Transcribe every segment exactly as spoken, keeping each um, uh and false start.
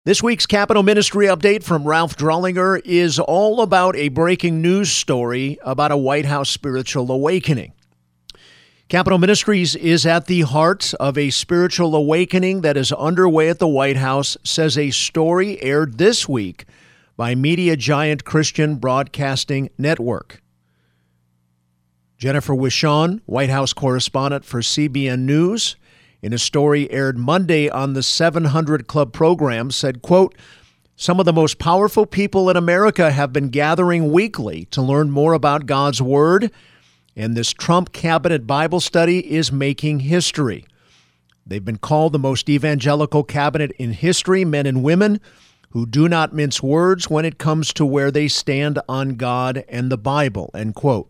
This week's Capital Ministry update from Ralph Drollinger is all about a breaking news story about a White House spiritual awakening. Capital Ministries is at the heart of a spiritual awakening that is underway at the White House, says a story aired this week by media giant Christian Broadcasting Network. Jennifer Wishon, White House correspondent for C B N News, in a story aired Monday on the seven hundred Club program, said, quote, "Some of the most powerful people in America have been gathering weekly to learn more about God's Word, and this Trump cabinet Bible study is making history. They've been called the most evangelical cabinet in history, men and women who do not mince words when it comes to where they stand on God and the Bible," end quote.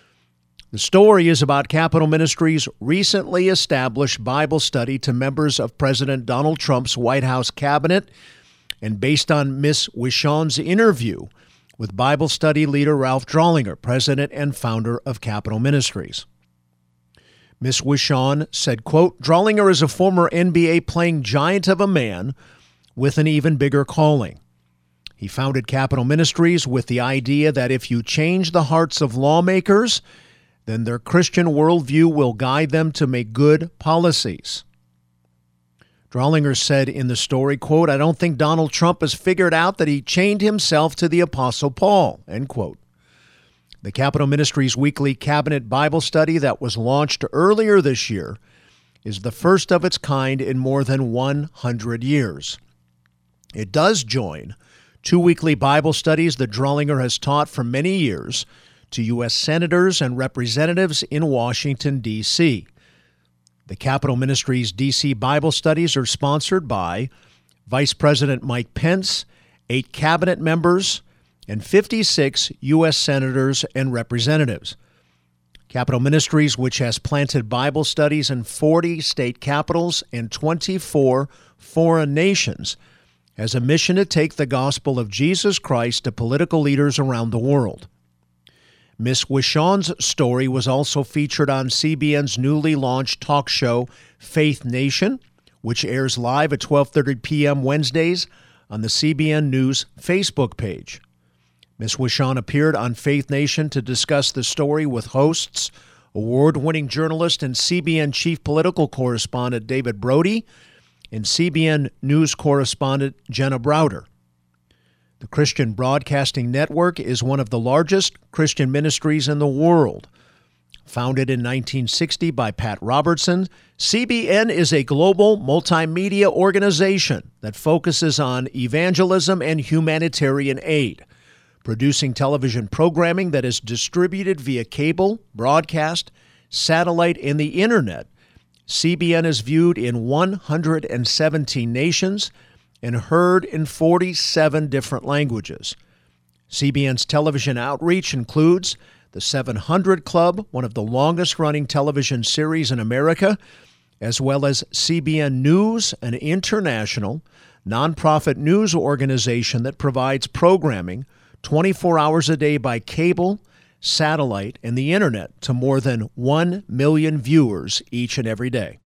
The story is about Capital Ministries' recently established Bible study to members of President Donald Trump's White House cabinet, and based on Miss Wishon's interview with Bible study leader Ralph Drollinger, president and founder of Capital Ministries. Miss Wishon said, quote, "Drollinger is a former N B A playing giant of a man with an even bigger calling. He founded Capital Ministries with the idea that if you change the hearts of lawmakers, then their Christian worldview will guide them to make good policies." Drollinger said in the story, quote, "I don't think Donald Trump has figured out that he chained himself to the Apostle Paul," end quote. The Capital Ministries weekly cabinet Bible study that was launched earlier this year is the first of its kind in more than one hundred years. It does join two weekly Bible studies that Drollinger has taught for many years to U S senators and representatives in Washington, D C The Capital Ministries D C Bible studies are sponsored by Vice President Mike Pence, eight cabinet members, and fifty-six U S senators and representatives. Capital Ministries, which has planted Bible studies in forty state capitals and twenty-four foreign nations, has a mission to take the gospel of Jesus Christ to political leaders around the world. Miss Wishon's story was also featured on C B N's newly launched talk show, Faith Nation, which airs live at twelve thirty p.m. Wednesdays on the C B N News Facebook page. Miss Wishon appeared on Faith Nation to discuss the story with hosts, award-winning journalist and C B N chief political correspondent David Brody and C B N News correspondent Jenna Browder. The Christian Broadcasting Network is one of the largest Christian ministries in the world. Founded in nineteen sixty by Pat Robertson, C B N is a global multimedia organization that focuses on evangelism and humanitarian aid, producing television programming that is distributed via cable, broadcast, satellite, and the internet. C B N is viewed in one hundred seventeen nations and heard in forty-seven different languages. C B N's television outreach includes the seven hundred Club, one of the longest-running television series in America, as well as C B N News, an international, nonprofit news organization that provides programming twenty-four hours a day by cable, satellite, and the internet to more than one million viewers each and every day.